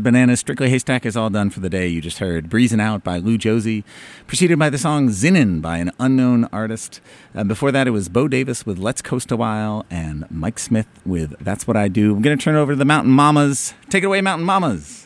Bananas. Strictly Haystack is all done for the day. You just heard Breezin' Out by Lou Josie, preceded by the song Zinnin by an unknown artist. Before that, it was Bo Davis with Let's Coast a While and Mike Smith with That's What I Do. I'm going to turn it over to the Mountain Mamas. Take it away, Mountain Mamas.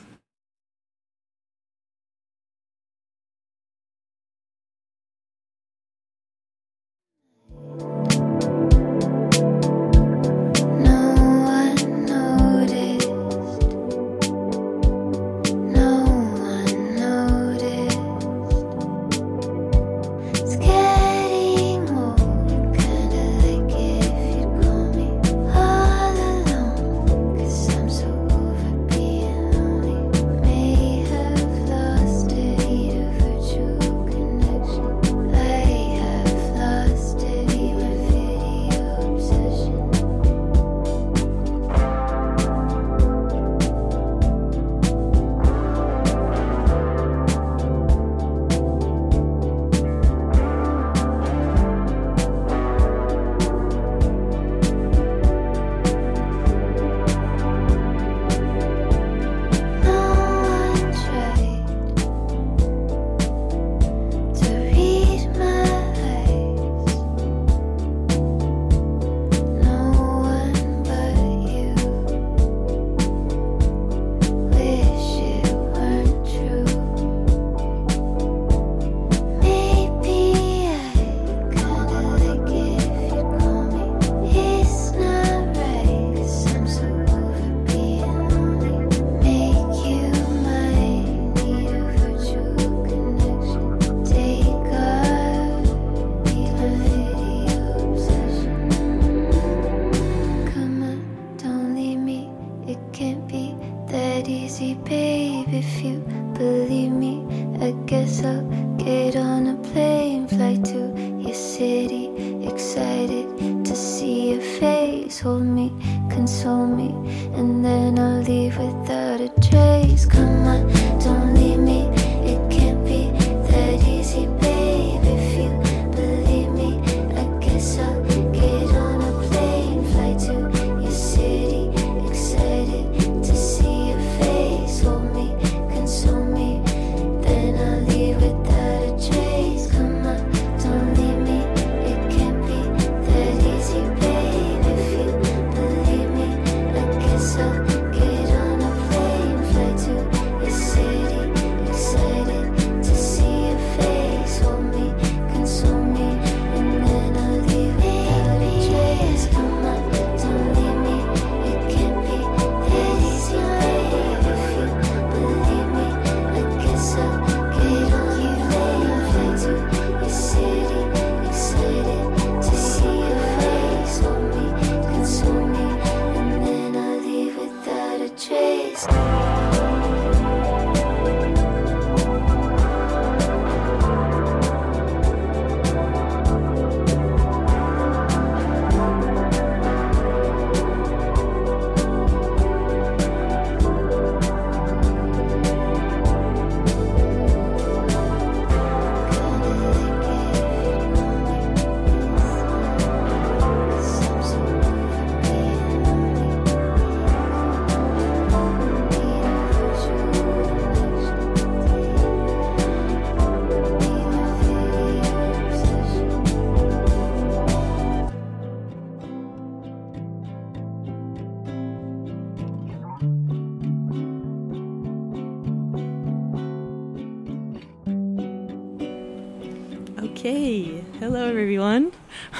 Okay, hello everyone.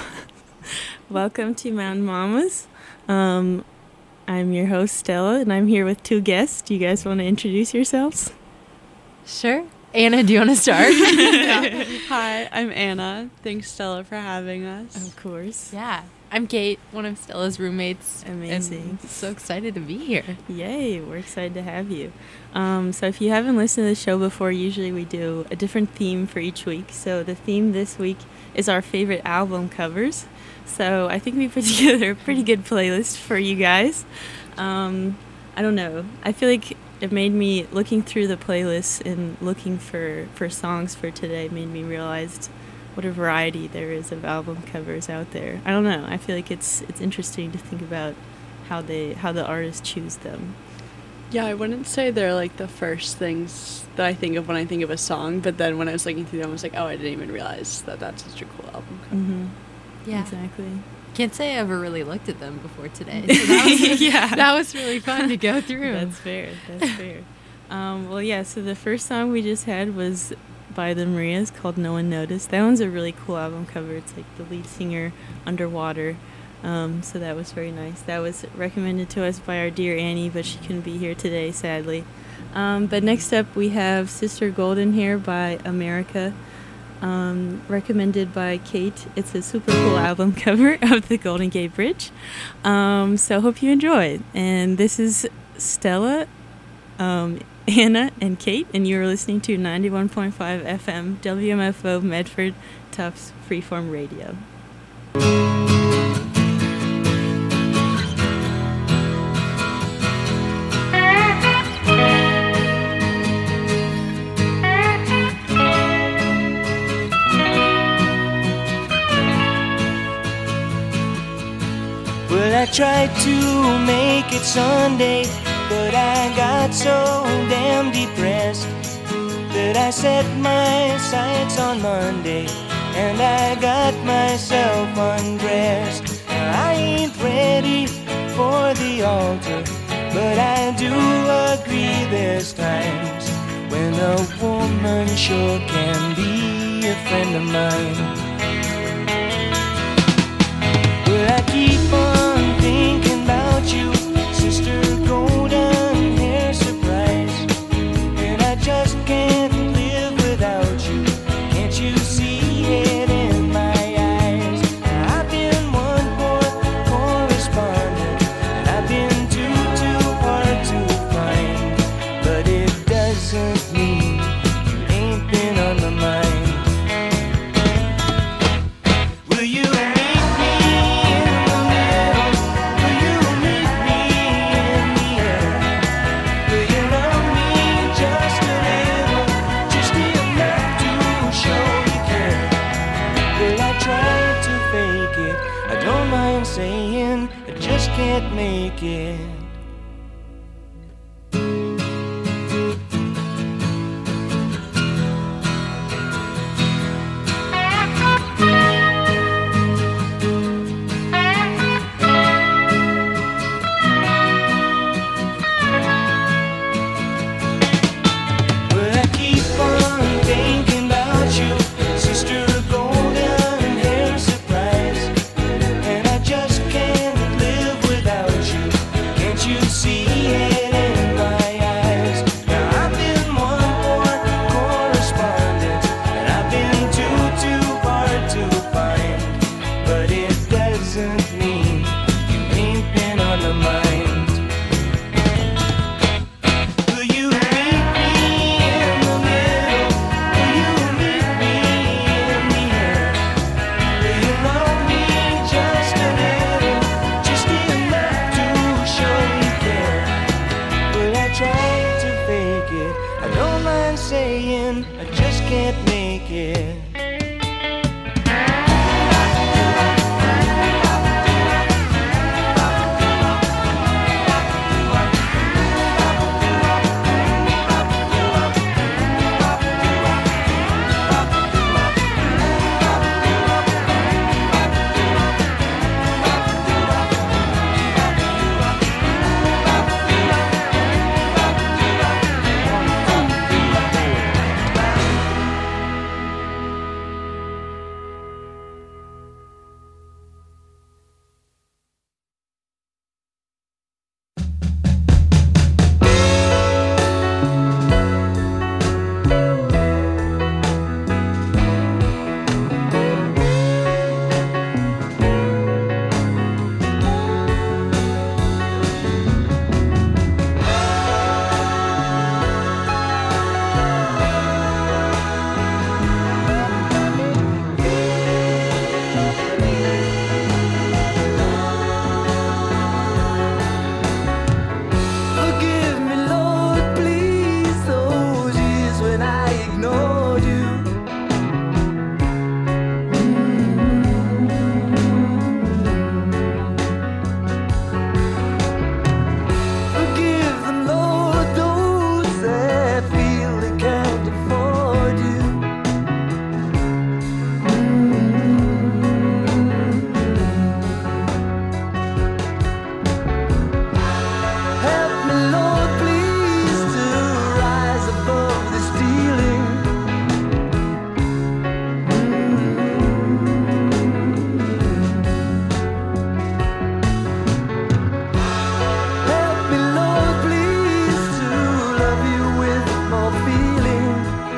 Welcome to Mountain Mamas. I'm your host Stella, and I'm here with two guests. Do you guys want to introduce yourselves? Sure. Anna, do you want to start? Yeah. Hi, I'm Anna. Thanks, Stella, for having us. Of course. Yeah. I'm Kate, one of Stella's roommates. Amazing. And so excited to be here. Yay, we're excited to have you. So if you haven't listened to the show before, usually we do a different theme for each week. So the theme this week is our favorite album covers. So I think we put together a pretty good playlist for you guys. I don't know. I feel like it made me, looking through the playlist and looking for songs for today, made me realize what a variety there is of album covers out there. I don't know. I feel like it's interesting to think about how the artists choose them. Yeah, I wouldn't say they're like the first things that I think of when I think of a song, but then when I was looking through them, I was like, oh, I didn't even realize that that's such a cool album cover. Mm-hmm. Yeah. Exactly. Can't say I ever really looked at them before today. So that was, Yeah. that was really fun to go through. That's fair. That's fair. Well, yeah, so the first song we just had was by the Marias called No One Noticed. That one's a really cool album cover. It's like the lead singer underwater. So that was very nice. That was recommended to us by our dear Annie, but she couldn't be here today, sadly. But next up we have Sister Golden Hair by America, recommended by Kate. It's a super cool album cover of the Golden Gate Bridge. So hope you enjoy. And this is Stella, Anna, and Kate, and you're listening to 91.5 FM WMFO Medford Tufts Freeform Radio. Well, I tried to make it Sunday, but I got so damn depressed that I set my sights on Monday and I got myself undressed. I ain't ready for the altar, but I do agree there's times when a woman sure can be a friend of mine. Well, I keep on thinking about you, Sister Golden Hair Surprise, and I just can't live without you. Can't you see it in my eyes? I've been one poor correspondent, and I've been too hard to find, but it doesn't mean you ain't been on my mind. Will you saying I just can't make it. love you with more feeling.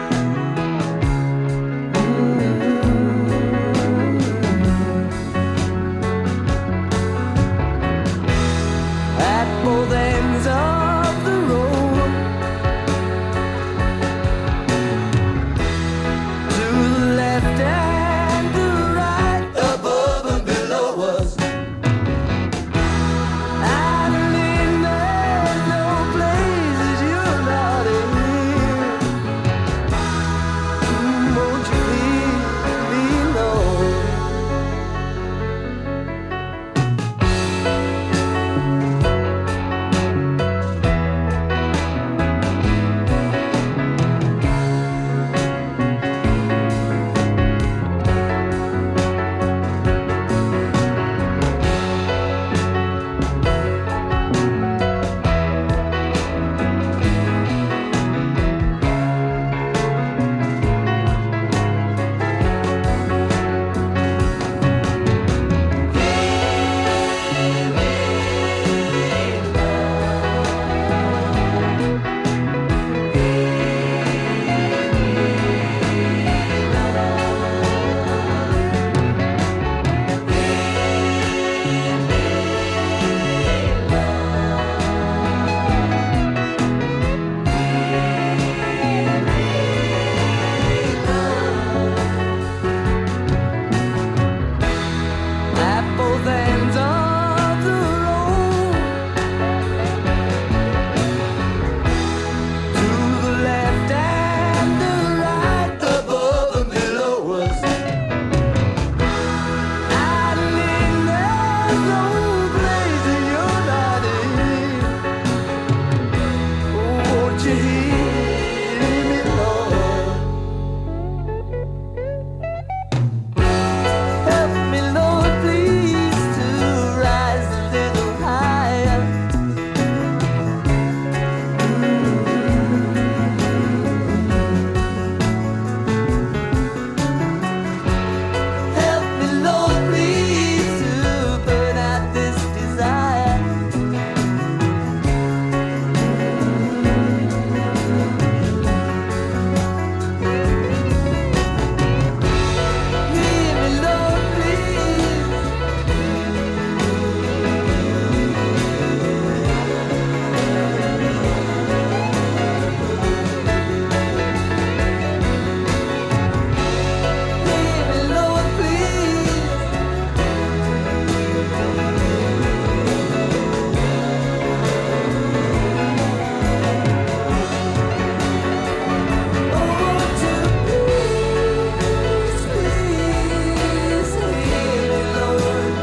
At both ends of the road, to the left and the right, above and below us. Adeline, there's no places you're not in. Won't you leave me alone? At both ends of the road, to the left and the right, above and below us. Adeline, there's no place that you're not in. Won't you hear me, Lord? Help me, Lord, please, to rise a little higher. Help me, Lord, please, to burn out this desire. Hear me, Lord, please. Hear me, Lord, please. Oh, won't you please, please hear me, Lord?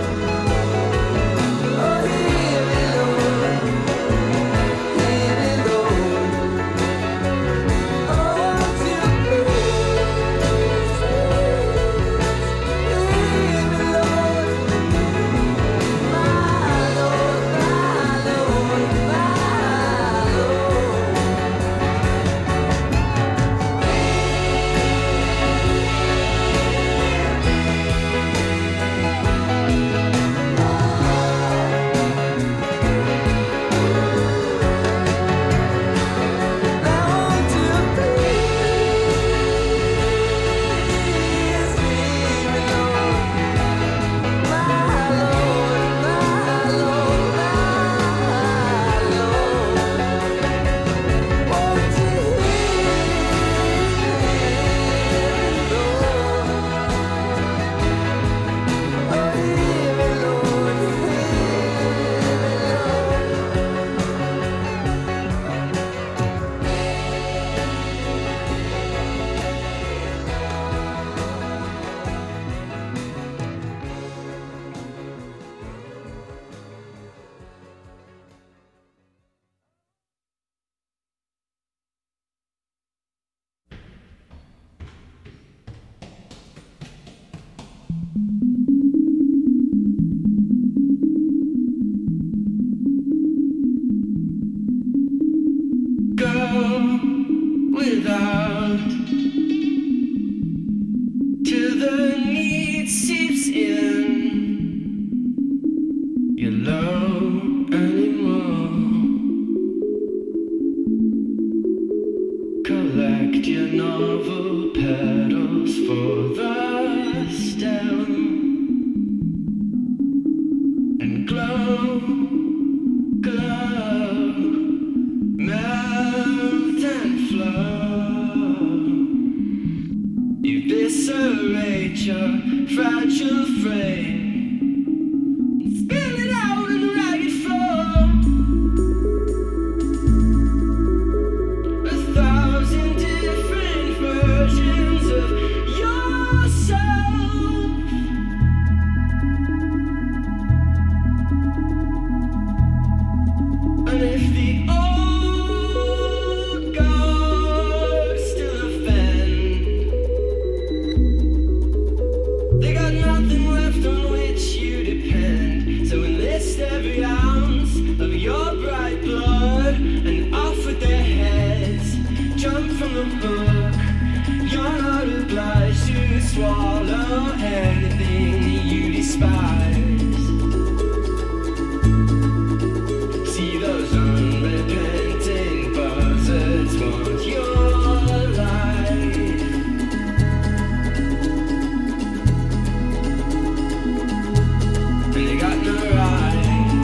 Oh, hear me, Lord. Hear me, Lord. Oh, won't you please, hear me, Lord? My Lord, my Lord, my Lord. Now won't you please hear me, Lord? My Lord, my Lord, my Lord. Won't you hear me, Lord? Oh, hear me, Lord, hear me, Lord. Go without till the need seeps in. You're low anymore. marble petals for the stem and glow, glow, melt and flow. You eviscerate your fragile frame. Spill it out in a ragged flow. 1,000 different versions of yourself. And if the old gods still offend, they got nothing left on which you depend. So enlist every ounce of your bright blood and off with their heads. Jump from the hook. You're not obliged to swallow anything you despise. See those unrepenting buzzards want your life. And they got no right,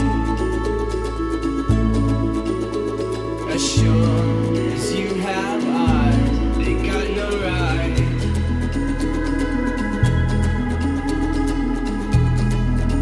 as sure as you have eyes, they got no right.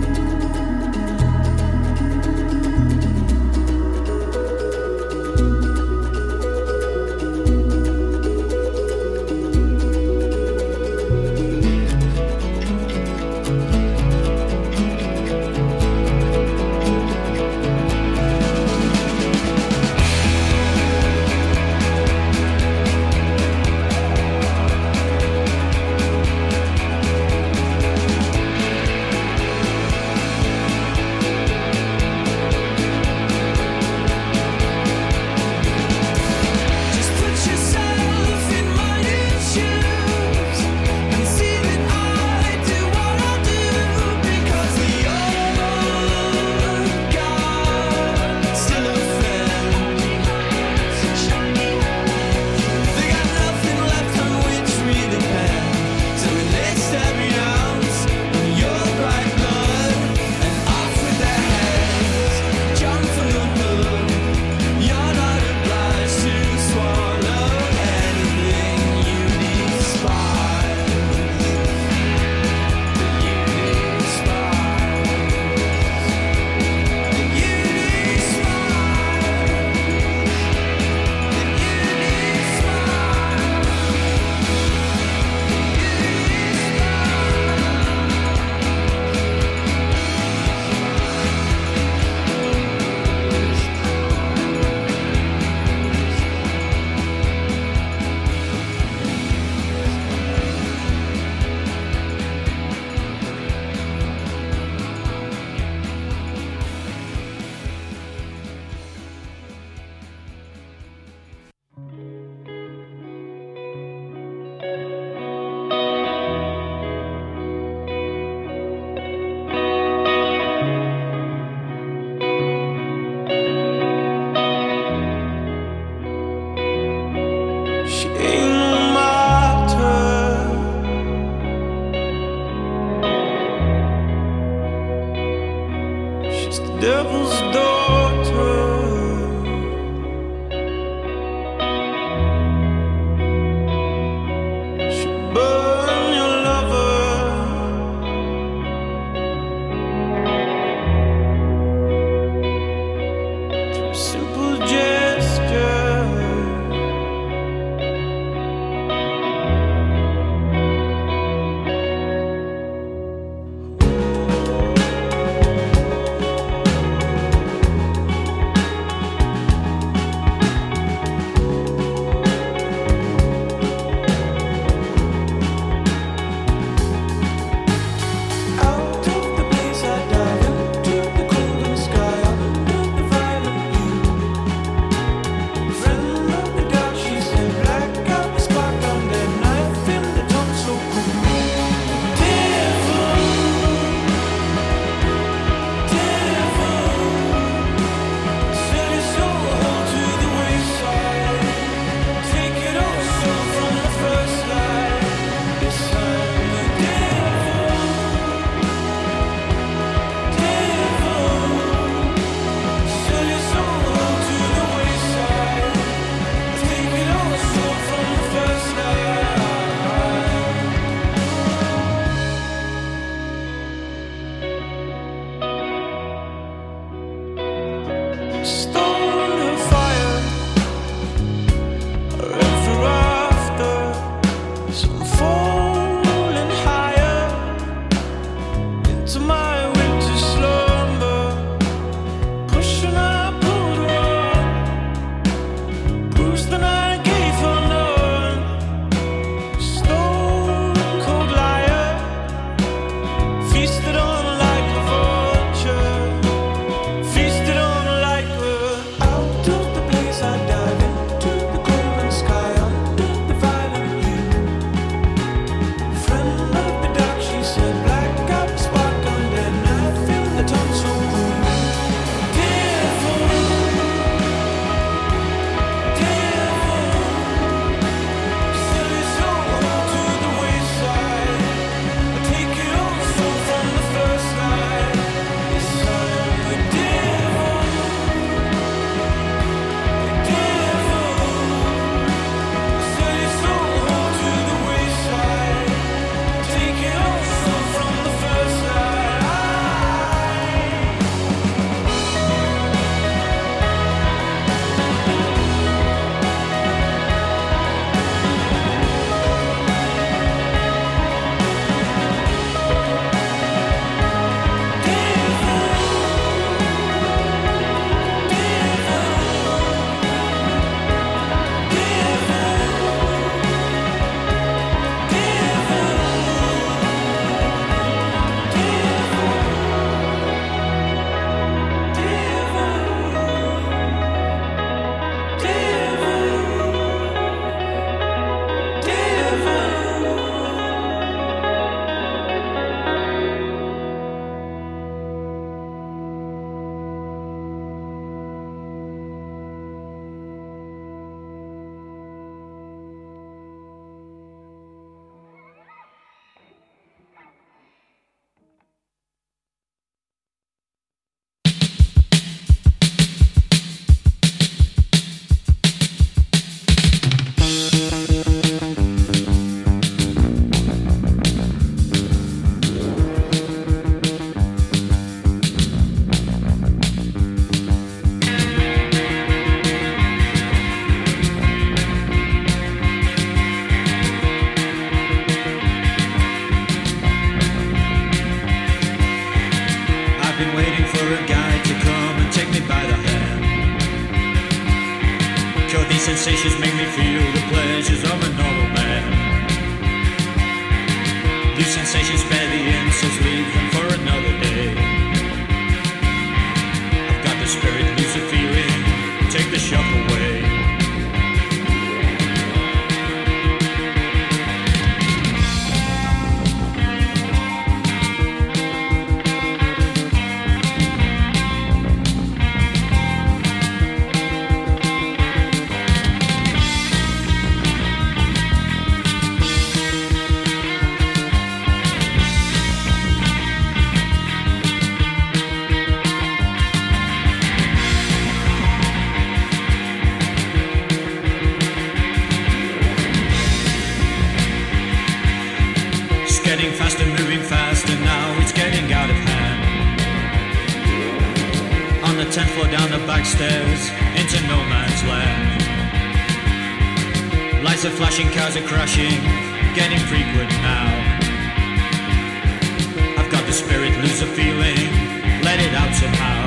sensations make me feel the pleasures of a normal man. These sensations spare the insults, leave them for another day. I've got the spirit, lose the feeling, take the shock away. Getting faster, moving faster, now it's getting out of hand. On the 10th floor, down the back stairs, into no man's land. Lights are flashing, cars are crashing, getting frequent now. I've got the spirit, lose the feeling, let it out somehow.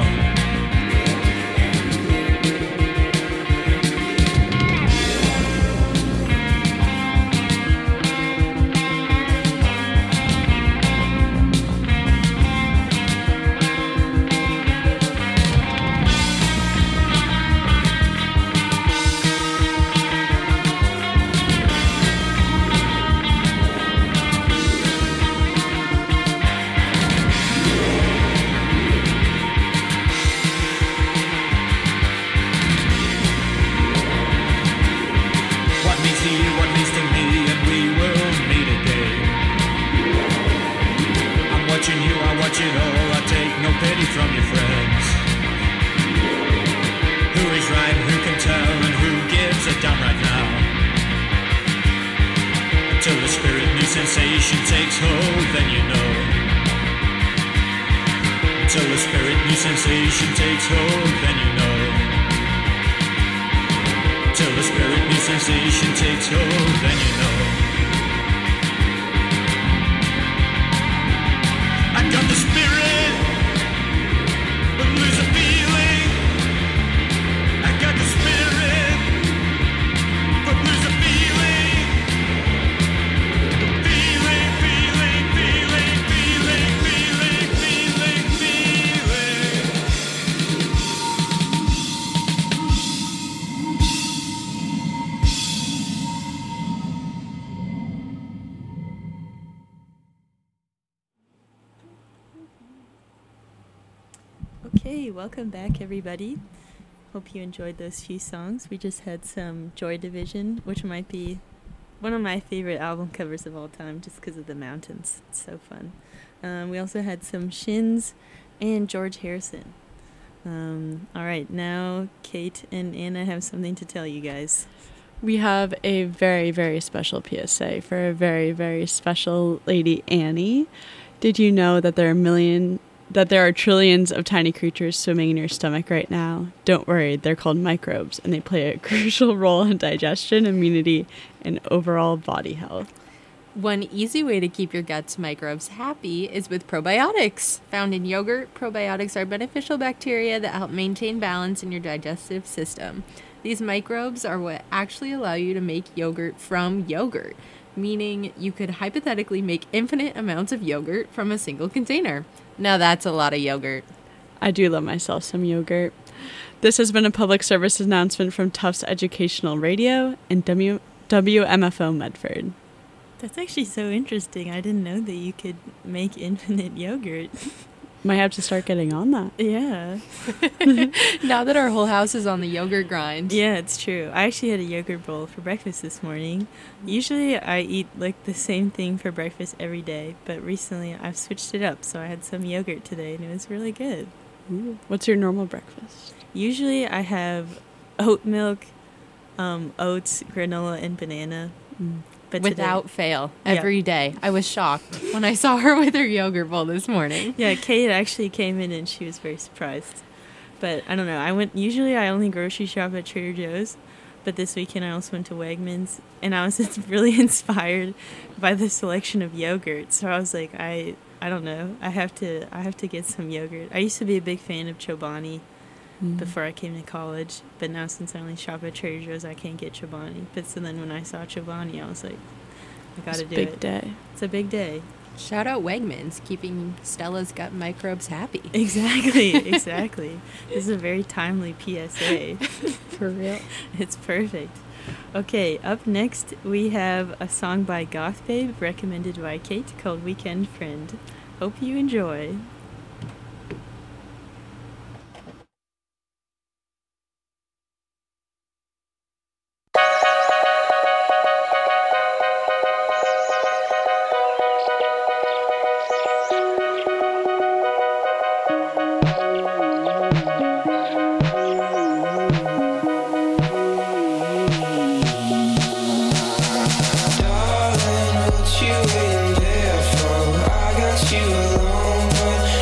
Sensation takes hold, then you know. Until the spirit, new sensation takes hold, then you know. Till the spirit, new sensation takes hold, then you know. I got the spirit, but lose a feeling. I got the spirit, but lose a feeling. Okay, welcome back, everybody. Hope you enjoyed those few songs. We just had some Joy Division, which might be one of my favorite album covers of all time, just because of the mountains. It's so fun. We also had some Shins and George Harrison. All right, now Kate and Anna have something to tell you guys. We have a very, very special PSA for a very, very special lady, Annie. Did you know that there are trillions of tiny creatures swimming in your stomach right now? Don't worry, they're called microbes, and they play a crucial role in digestion, immunity, and overall body health. One easy way to keep your gut's microbes happy is with probiotics. Found in yogurt, probiotics are beneficial bacteria that help maintain balance in your digestive system. These microbes are what actually allow you to make yogurt from yogurt, meaning you could hypothetically make infinite amounts of yogurt from a single container. Now that's a lot of yogurt. I do love myself some yogurt. This has been a public service announcement from Tufts Educational Radio and WMFO Medford. That's actually so interesting. I didn't know that you could make infinite yogurt. Might have to start getting on that. Yeah. Now that our whole house is on the yogurt grind. Yeah, it's true. I actually had a yogurt bowl for breakfast this morning. Usually I eat like the same thing for breakfast every day, but recently I've switched it up, so I had some yogurt today and it was really good. Ooh. What's your normal breakfast? Usually I have oat milk, oats, granola, and banana. But without fail, every day. I was shocked when I saw her with her yogurt bowl this morning. Yeah, Kate actually came in and she was very surprised. But I don't know. Usually I only grocery shop at Trader Joe's, but this weekend I also went to Wegmans, and I was really inspired by the selection of yogurt. So I was like, I don't know. I have to get some yogurt. I used to be a big fan of Chobani, before I came to college. But now since I only shop at Trader Joe's, I can't get Chobani. But so then when I saw Chobani, I was like, I gotta It's do a big it. day. It's a big day. Shout out Wegmans, keeping Stella's gut microbes happy. Exactly, exactly. This is a very timely PSA. For real. It's perfect. Okay, up next we have a song by Goth Babe recommended by Kate called Weekend Friend. Hope you enjoy. Darling, what you in there for? I got you alone, but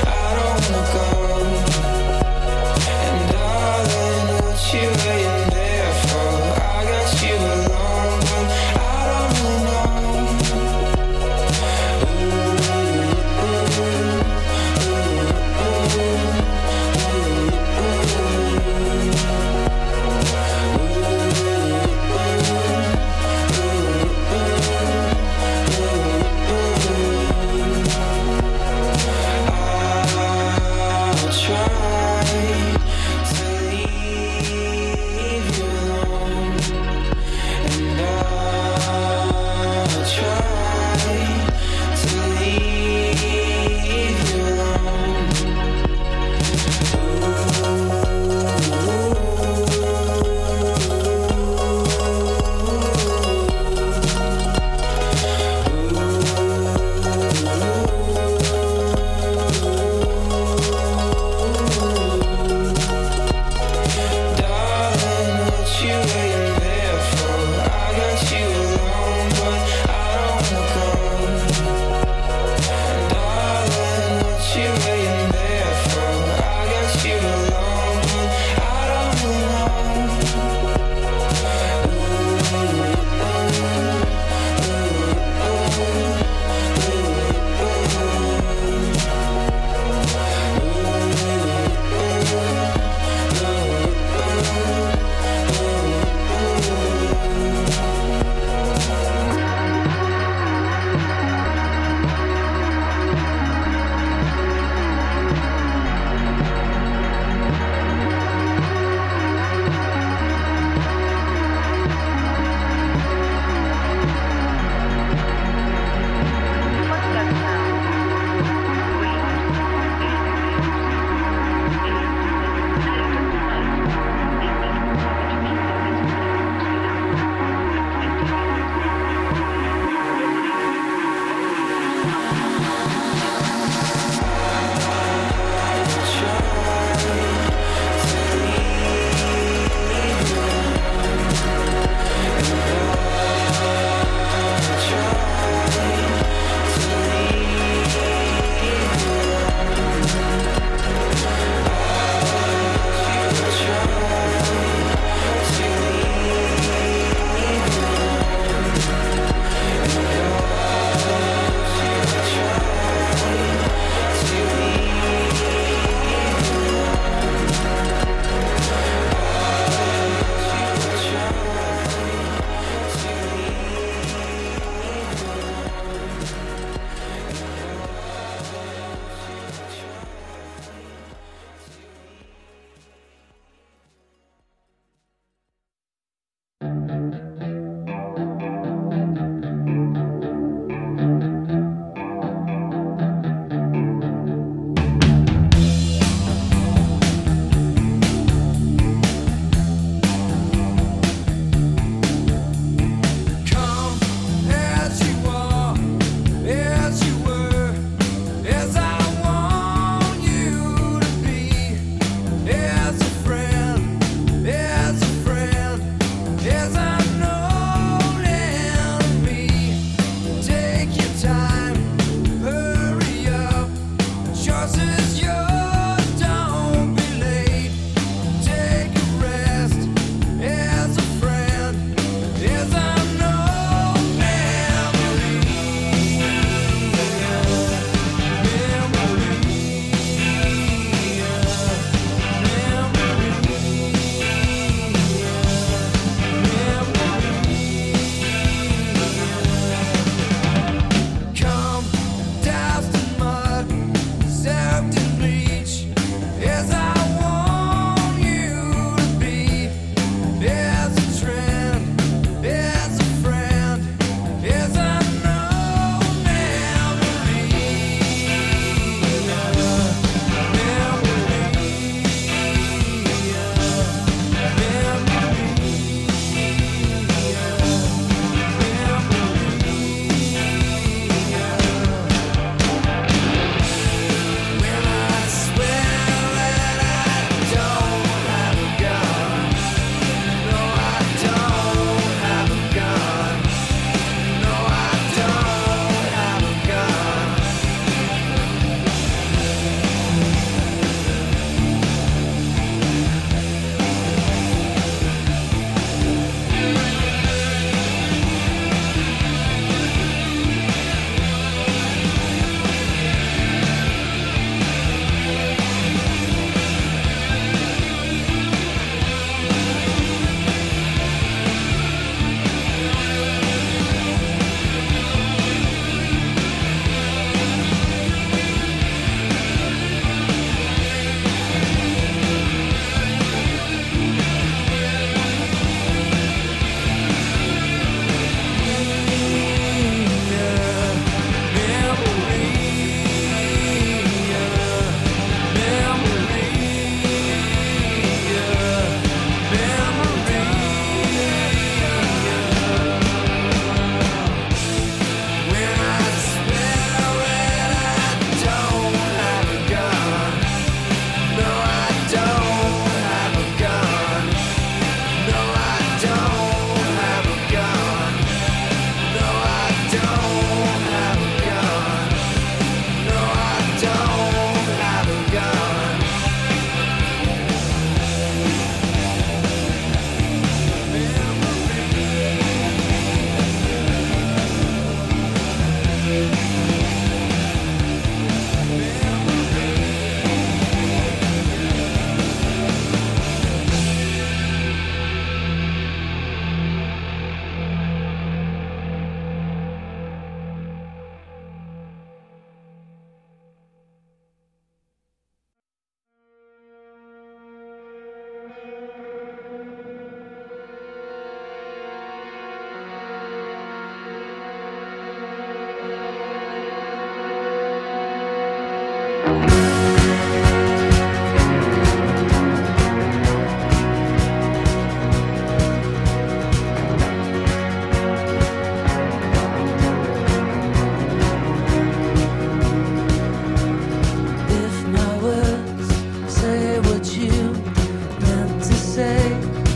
If my words say what you meant to say,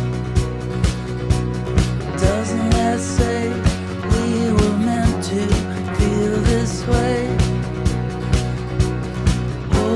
doesn't that say we were meant to feel this way?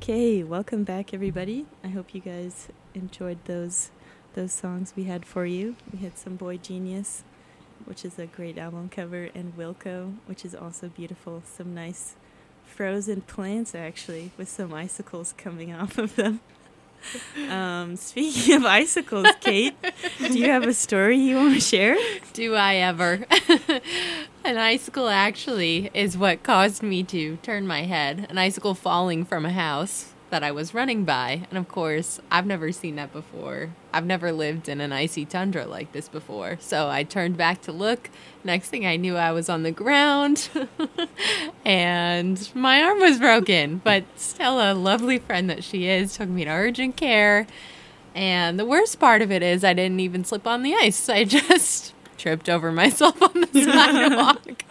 Okay, welcome back, everybody. I hope you guys enjoyed those songs we had for you. We had some Boy Genius, which is a great album cover, and Wilco, which is also beautiful. Some nice frozen plants, actually, with some icicles coming off of them. Speaking of icicles, Kate, do you have a story you want to share? Do I ever? An icicle actually is what caused me to turn my head. An icicle falling from a house that I was running by. And of course, I've never seen that before. I've never lived in an icy tundra like this before. So I turned back to look. Next thing I knew, I was on the ground and my arm was broken. But Stella, lovely friend that she is, took me to urgent care. And the worst part of it is I didn't even slip on the ice. I just tripped over myself on the sidewalk.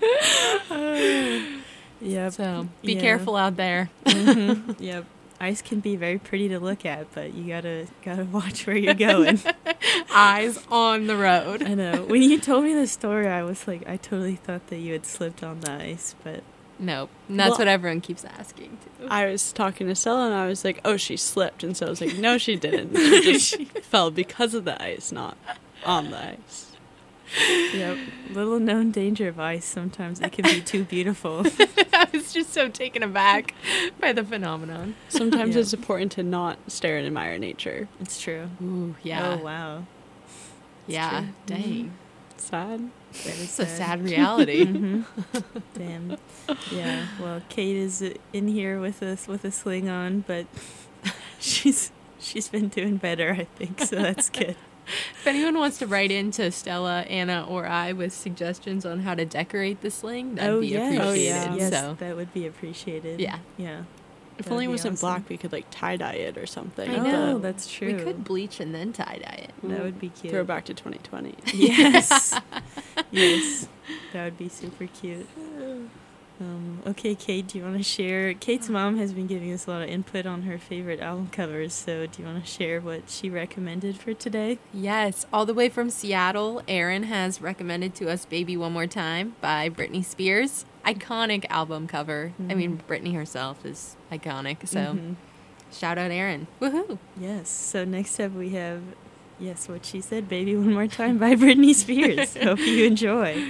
Yep. So be Yeah. careful out there. Mm-hmm. Yep. Ice can be very pretty to look at, but you gotta watch where you're going. Eyes on the road. I know. When you told me the story, I was like, I totally thought that you had slipped on the ice, but Nope. And that's Well- what everyone keeps asking too. I was talking to Stella and I was like, oh, she slipped. And so I was like, no, she didn't. She just fell because of the ice, not on the ice. yep. Little known danger of ice. Sometimes it can be too beautiful. I was just so taken aback by the phenomenon. Sometimes Yeah. it's important to not stare and admire nature. It's true. Ooh, yeah. Oh wow. yeah. true. Dang. Sad. Very It's a sad reality. Mhm. Damn. Yeah. Well, Kate is in here with us with a sling on, but she's been doing better, I think. So that's good. If anyone wants to write into Stella, Anna, or I with suggestions on how to decorate the sling, that'd be appreciated. Oh, yeah. Yes, So that would be appreciated. Yeah. Yeah. If That'd only it be wasn't awesome. black, we could like tie dye it or something. I Oh, know. that's true. we could bleach and then tie-dye it. That would be cute. Throw back to 2020. Yes. Yes. That would be super cute. Okay, Kate, do you want to share? Kate's mom has been giving us a lot of input on her favorite album covers, so do you want to share what she recommended for today? Yes, all the way from Seattle, Erin has recommended to us Baby One More Time by Britney Spears. Iconic album cover. I mean, Britney herself is iconic, so Mhm. shout out Erin. Woohoo! Yes. So next up we have, yes, what she said, Baby One More Time by Britney Spears. Hope you enjoy.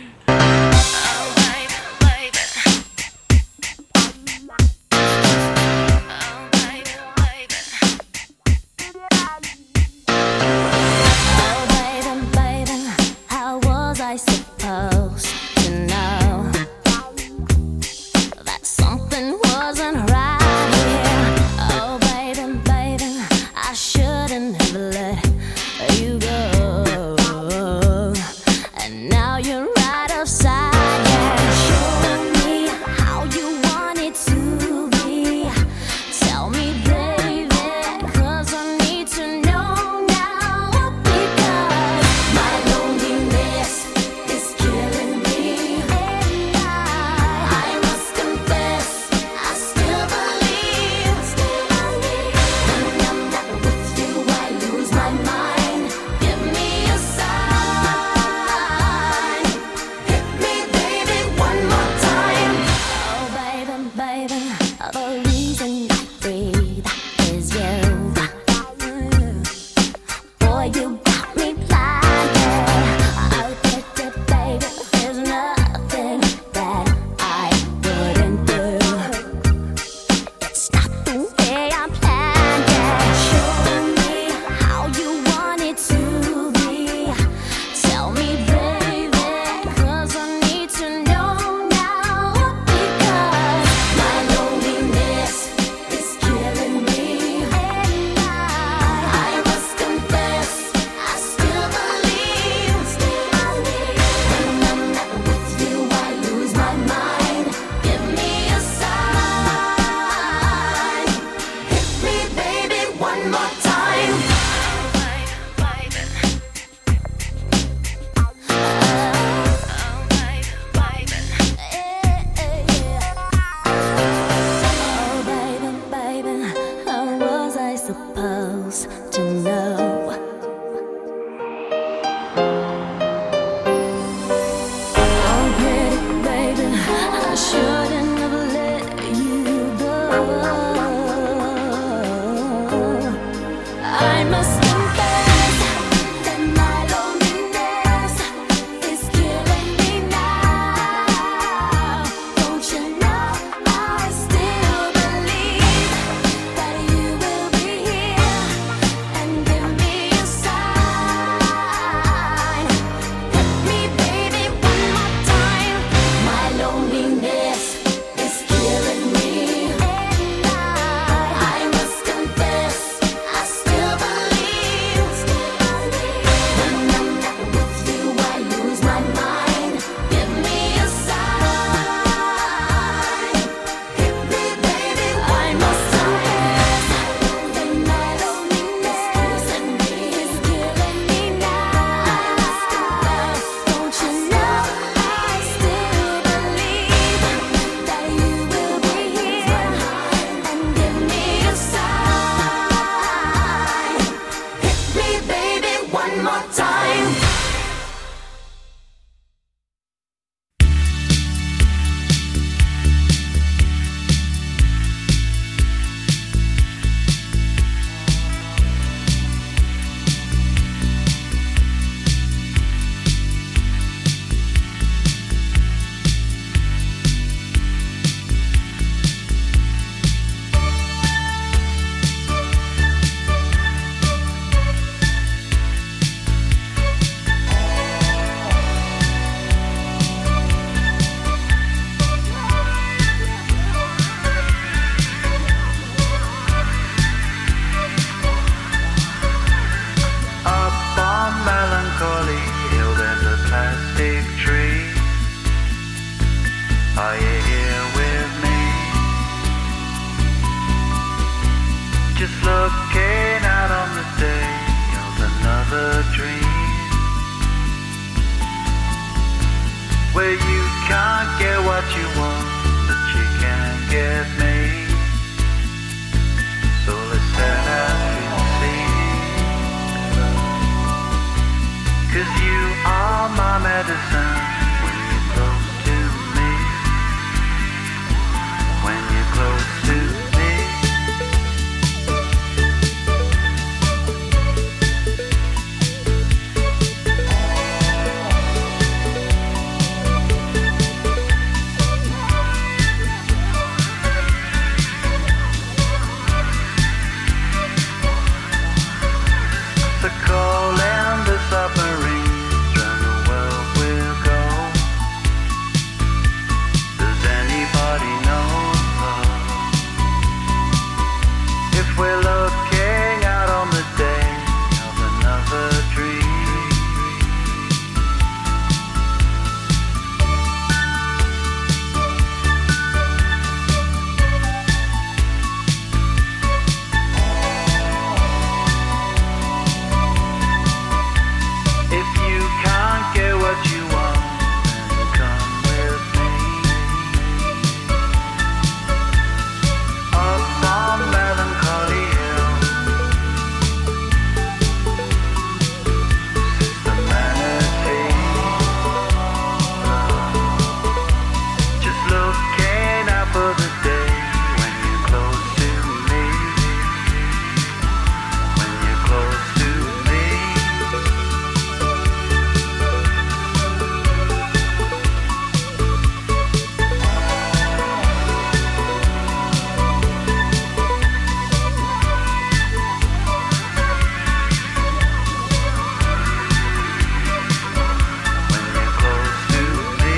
Oh, baby, baby, how was I supposed to know that something wasn't right here? Oh, baby, baby, I shouldn't have let you go. And now you're right summertime. Up on Melancholy Hill there's a plastic tree. Are you here with me? Just looking out on the day of another dream, where you can't get what you want, but you can get me. So let's set out to see. 'Cause you are my medicine when you're close to me. When you're close to me. So call in the submarines, round the world we'll go. Does anybody know if we're looking out on the day of another dream? If you can't get what you want, then come with me. Up on Melancholy Hill, Sister Manatee. Just looking out for the day when you're close to me. When you're close to me. When you're close to me.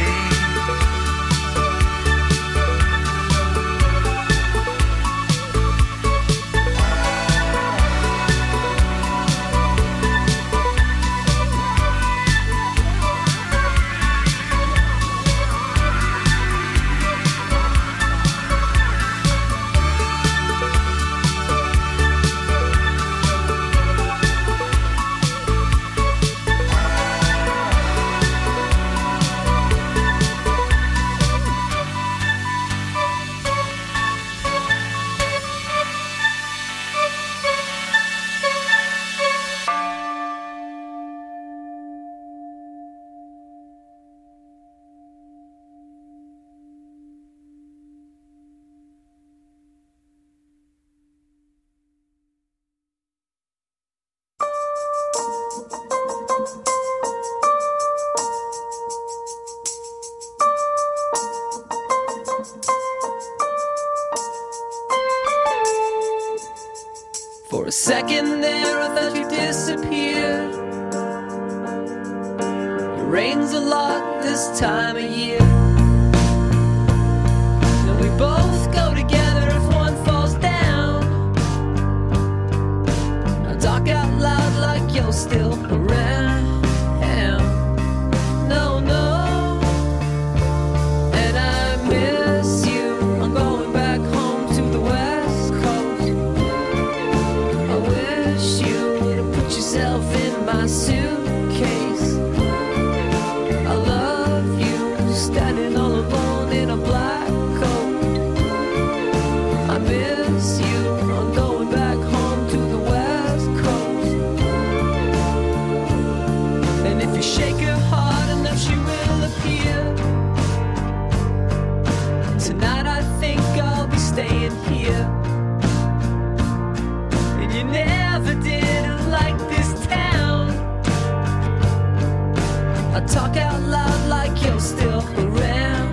For a second there, I thought you disappeared. It rains a lot this time of year, and we both go together if one falls down. I talk out loud like you're still around. No, no, and I miss you. I'm going back home to the West Coast. I wish you would have put yourself in my suitcase. I love you, standing all alone in a black coat. talk out loud like you're still around.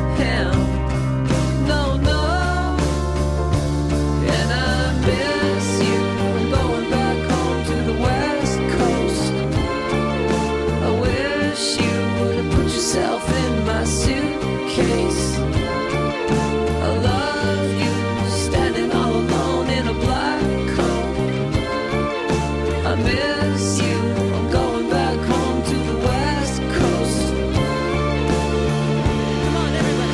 No, no. And I miss you. I'm going back home to the West Coast. I wish you would have put yourself in my suitcase. I love you, standing all alone in a black coat. I miss you. I'm going back home to the West Coast. Come on, everybody.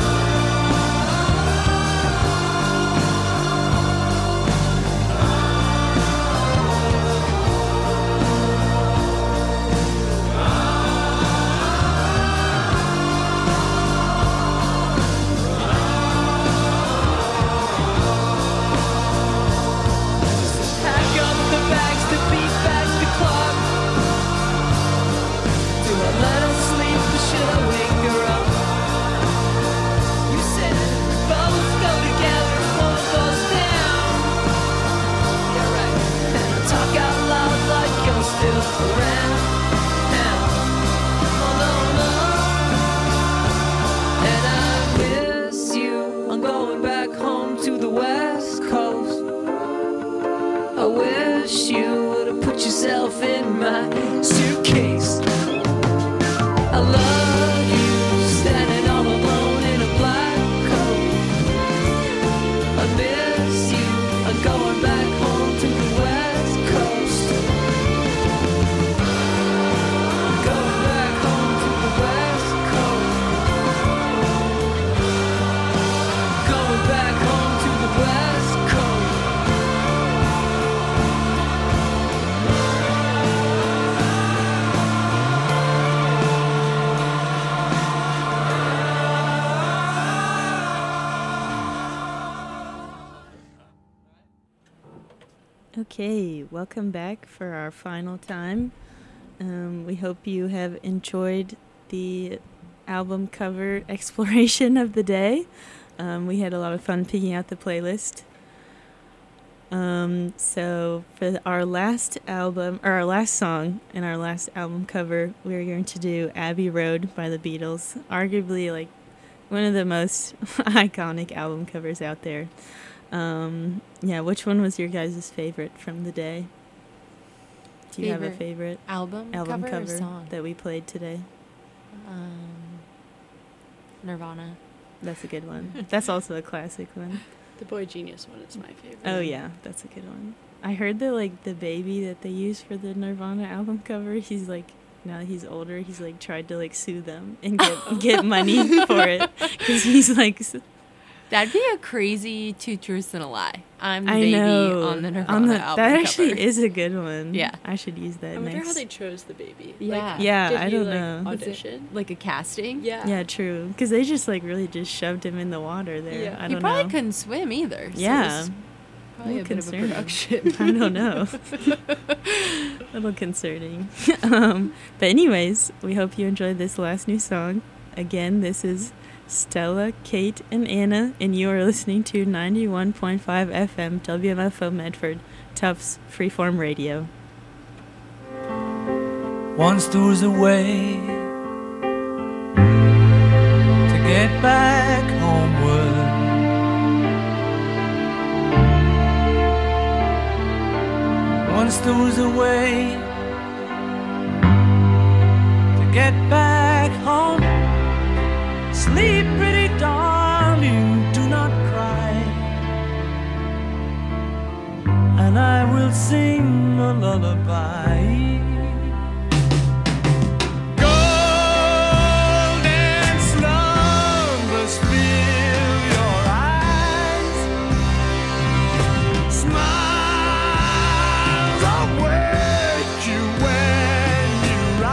Pack up the bags to beat back the clock. Do I let her sleep or should I wake her up? You said both go together, one falls down. You're right. And I talk out loud like you're still around. Oh no, no. And I miss you. I'm going back home to the West Coast. I wish you would have put yourself in my suitcase. I love you, standing all alone in a black coat. I miss you. I'm going back home to the West Coast. Going back home to the West Coast. Going back home to the West Coast. Okay, welcome back for our final time. We hope you have enjoyed the album cover exploration of the day. We had a lot of fun picking out the playlist. So for our last album, or our last song in our last album cover, we're going to do Abbey Road by the Beatles. Arguably, like, one of the most iconic album covers out there. Yeah, which one was your guys' favorite from the day? Do you have a favorite album album cover or song? that we played today? Nirvana. That's a good one. That's also a classic one. The Boy Genius one is my favorite. Oh yeah, that's a good one. I heard that like the baby that they use for the Nirvana album cover, he's like, now that he's older, he's like tried to like sue them and get money for it because he's like. That'd be a crazy Two Truths and a Lie. I'm the I baby know. on the Nirvana album that actually cover. is a good one. Yeah. I should use that I wonder next. how they chose the baby. Yeah. Like, Yeah, did I he, don't like, know. Was it audition? like a casting? Yeah. Yeah, true. Because they just like really just shoved him in the water there. Yeah. I He don't probably know. couldn't swim either. So Yeah. it's probably a Little bit of a concerning. production. I don't know. A little concerning. But anyways, we hope you enjoyed this last new song. Again, this is Stella, Kate, and Anna, and you are listening to 91.5 FM WMFO Medford, Tufts Freeform Radio. Once there was a way to get back homeward. Once there was a way to get back home. Sleep, pretty darling, do not cry, and I will sing a lullaby.